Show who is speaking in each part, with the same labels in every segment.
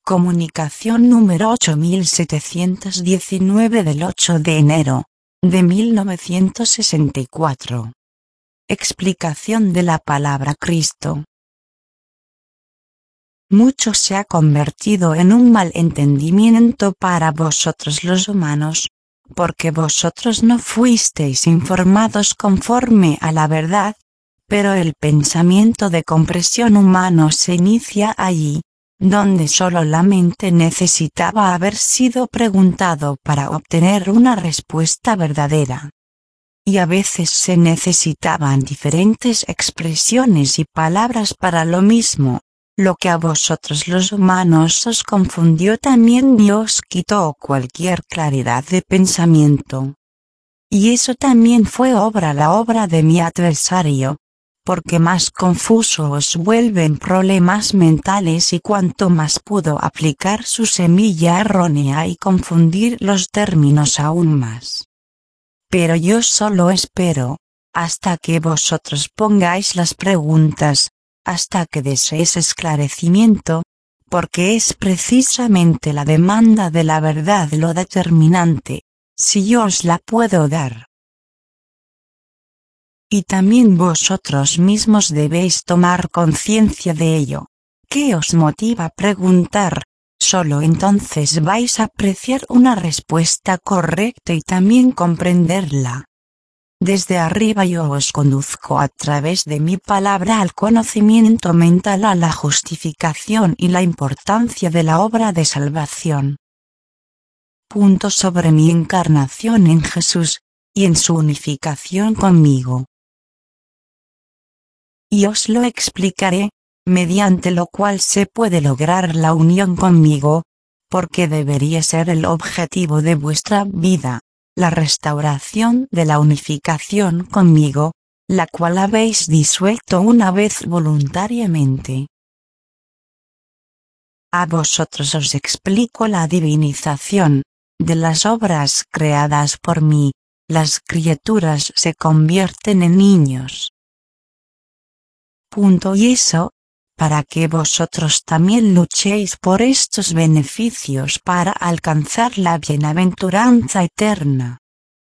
Speaker 1: Comunicación número 8719 del 8 de enero de 1964. Explicación de la palabra Cristo. Mucho se ha convertido en un malentendimiento para vosotros los humanos, porque vosotros no fuisteis informados conforme a la verdad, pero el pensamiento de comprensión humano se inicia allí, donde solo la mente necesitaba haber sido preguntado para obtener una respuesta verdadera. Y a veces se necesitaban diferentes expresiones y palabras para lo mismo, lo que a vosotros los humanos os confundió también y os quitó cualquier claridad de pensamiento. Y eso también fue la obra de mi adversario, porque más confuso os vuelven problemas mentales y cuanto más pudo aplicar su semilla errónea y confundir los términos aún más. Pero yo solo espero, hasta que vosotros pongáis las preguntas, hasta que deseéis esclarecimiento, porque es precisamente la demanda de la verdad lo determinante, si yo os la puedo dar. Y también vosotros mismos debéis tomar conciencia de ello. ¿Qué os motiva a preguntar? Solo entonces vais a apreciar una respuesta correcta y también comprenderla. Desde arriba yo os conduzco a través de mi palabra al conocimiento mental, a la justificación y la importancia de la obra de salvación. Punto sobre mi encarnación en Jesús, y en su unificación conmigo. Y os lo explicaré, mediante lo cual se puede lograr la unión conmigo, porque debería ser el objetivo de vuestra vida, la restauración de la unificación conmigo, la cual habéis disuelto una vez voluntariamente. A vosotros os explico la divinización de las obras creadas por mí. Las criaturas se convierten en niños. Y eso, para que vosotros también luchéis por estos beneficios para alcanzar la bienaventuranza eterna.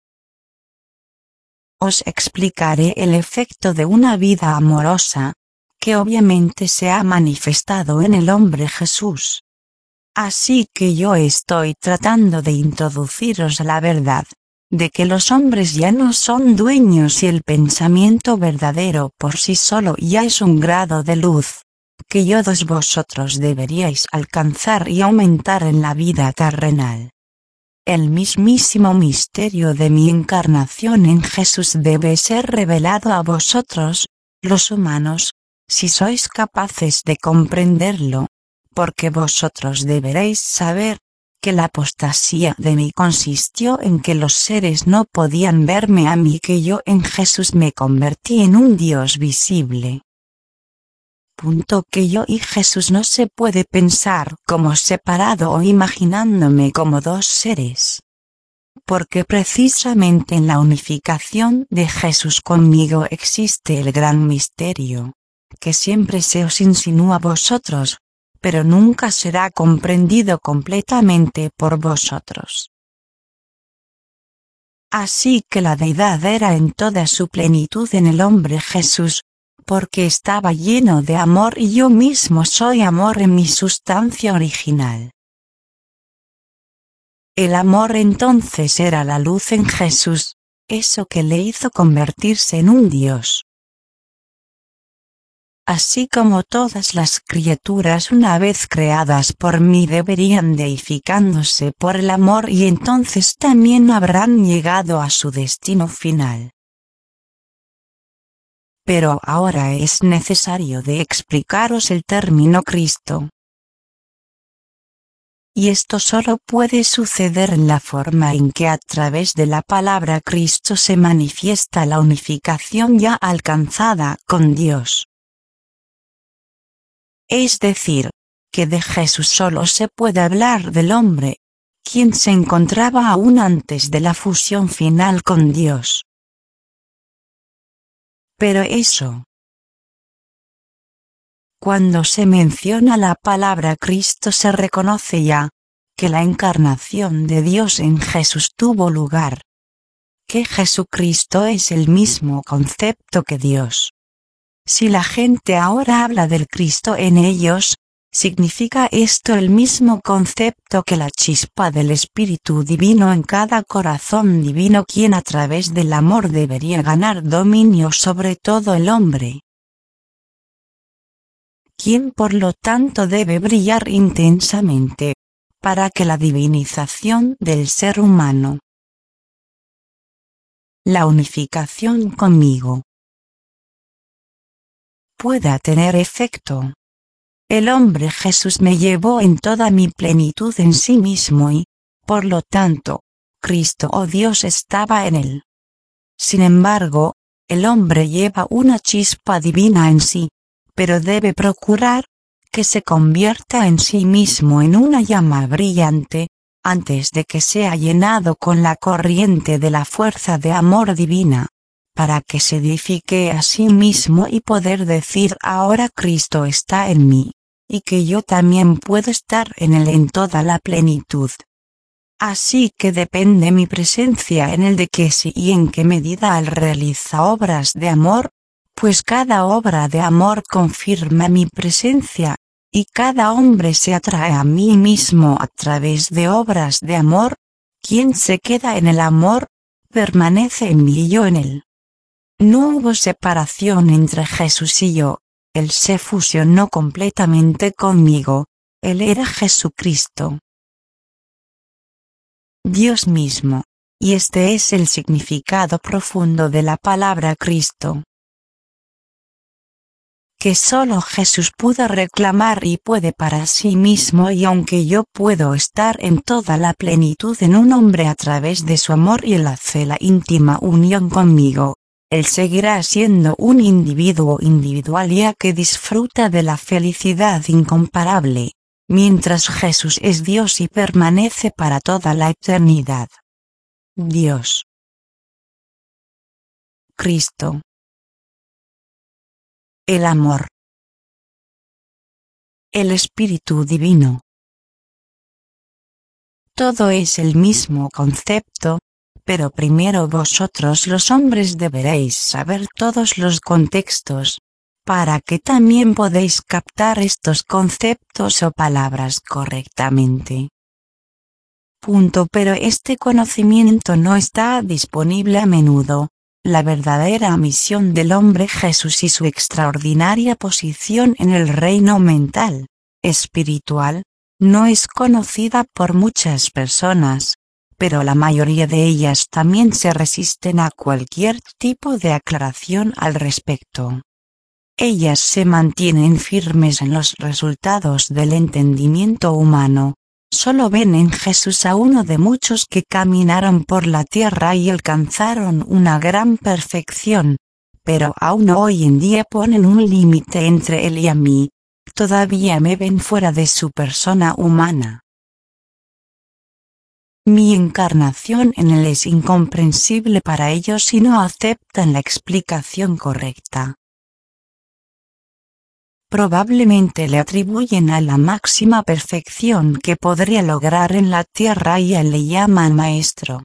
Speaker 1: Os explicaré el efecto de una vida amorosa, que obviamente se ha manifestado en el hombre Jesús. Así que yo estoy tratando de introduciros la verdad, de que los hombres ya no son dueños y el pensamiento verdadero por sí solo ya es un grado de luz, que vosotros deberíais alcanzar y aumentar en la vida terrenal. El mismísimo misterio de mi encarnación en Jesús debe ser revelado a vosotros, los humanos, si sois capaces de comprenderlo, porque vosotros deberéis saber, que la apostasía de mí consistió en que los seres no podían verme a mí, que yo en Jesús me convertí en un Dios visible. Que yo y Jesús no se puede pensar como separado o imaginándome como dos seres. Porque precisamente en la unificación de Jesús conmigo existe el gran misterio, que siempre se os insinúa a vosotros, pero nunca será comprendido completamente por vosotros. Así que la deidad era en toda su plenitud en el hombre Jesús, porque estaba lleno de amor y yo mismo soy amor en mi sustancia original. El amor entonces era la luz en Jesús, eso que le hizo convertirse en un Dios. Así como todas las criaturas una vez creadas por mí deberían deificándose por el amor y entonces también habrán llegado a su destino final. Pero ahora es necesario de explicaros el término Cristo. Y esto solo puede suceder en la forma en que a través de la palabra Cristo se manifiesta la unificación ya alcanzada con Dios. Es decir, que de Jesús solo se puede hablar del hombre, quien se encontraba aún antes de la fusión final con Dios. Pero eso Cuando se menciona la palabra Cristo se reconoce ya que la encarnación de Dios en Jesús tuvo lugar. Que Jesucristo es el mismo concepto que Dios. Si la gente ahora habla del Cristo en ellos, significa esto el mismo concepto que la chispa del Espíritu Divino en cada corazón divino, quien a través del amor debería ganar dominio sobre todo el hombre, quien por lo tanto debe brillar intensamente, para que la divinización del ser humano, la unificación conmigo, pueda tener efecto. El hombre Jesús me llevó en toda mi plenitud en sí mismo y, por lo tanto, Cristo o Dios estaba en él. Sin embargo, el hombre lleva una chispa divina en sí, pero debe procurar que se convierta en sí mismo en una llama brillante, antes de que sea llenado con la corriente de la fuerza de amor divina, para que se edifique a sí mismo y poder decir ahora Cristo está en mí, y que yo también puedo estar en él en toda la plenitud. Así que depende mi presencia en él de que si y en qué medida él realiza obras de amor, pues cada obra de amor confirma mi presencia, y cada hombre se atrae a mí mismo a través de obras de amor. Quien se queda en el amor, permanece en mí y yo en él. No hubo separación entre Jesús y yo, él se fusionó completamente conmigo, él era Jesucristo, Dios mismo, y este es el significado profundo de la palabra Cristo, que solo Jesús pudo reclamar y puede para sí mismo, y aunque yo puedo estar en toda la plenitud en un hombre a través de su amor y él hace la íntima unión conmigo, él seguirá siendo un individuo individual ya que disfruta de la felicidad incomparable, mientras Jesús es Dios y permanece para toda la eternidad. Dios, Cristo, el amor, el Espíritu Divino. Todo es el mismo concepto, pero primero vosotros los hombres deberéis saber todos los contextos, para que también podéis captar estos conceptos o palabras correctamente. Pero este conocimiento no está disponible a menudo. La verdadera misión del hombre Jesús y su extraordinaria posición en el reino mental, espiritual, no es conocida por muchas personas, pero la mayoría de ellas también se resisten a cualquier tipo de aclaración al respecto. Ellas se mantienen firmes en los resultados del entendimiento humano. Solo ven en Jesús a uno de muchos que caminaron por la tierra y alcanzaron una gran perfección, pero aún hoy en día ponen un límite entre él y a mí, todavía me ven fuera de su persona humana. Mi encarnación en él es incomprensible para ellos y no aceptan la explicación correcta. Probablemente le atribuyen a la máxima perfección que podría lograr en la tierra y a él le llaman maestro.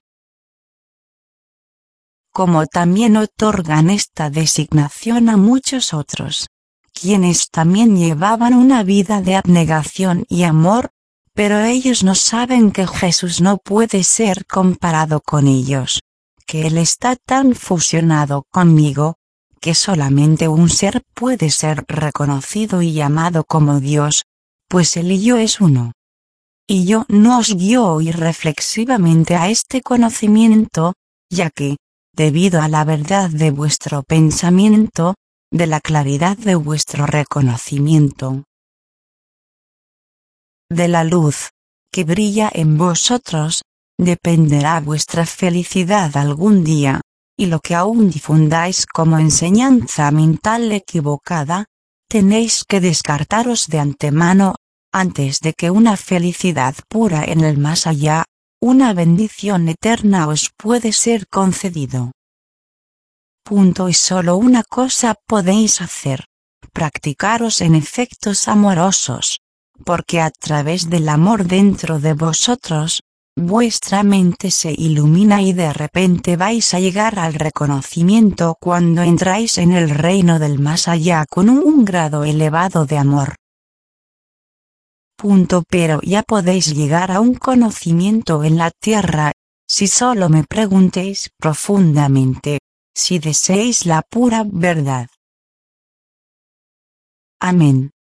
Speaker 1: Como también otorgan esta designación a muchos otros, quienes también llevaban una vida de abnegación y amor, pero ellos no saben que Jesús no puede ser comparado con ellos, que él está tan fusionado conmigo, que solamente un ser puede ser reconocido y llamado como Dios, pues él y yo es uno. Y yo no os guío irreflexivamente a este conocimiento, ya que, debido a la verdad de vuestro pensamiento, de la claridad de vuestro reconocimiento, de la luz, que brilla en vosotros, dependerá vuestra felicidad algún día. Y lo que aún difundáis como enseñanza mental equivocada, tenéis que descartaros de antemano, antes de que una felicidad pura en el más allá, una bendición eterna os puede ser concedido. Y solo una cosa podéis hacer, practicaros en efectos amorosos, porque a través del amor dentro de vosotros, vuestra mente se ilumina y de repente vais a llegar al reconocimiento cuando entráis en el reino del más allá con un grado elevado de amor. Pero ya podéis llegar a un conocimiento en la tierra, si solo me preguntéis profundamente, si deseáis la pura verdad. Amén.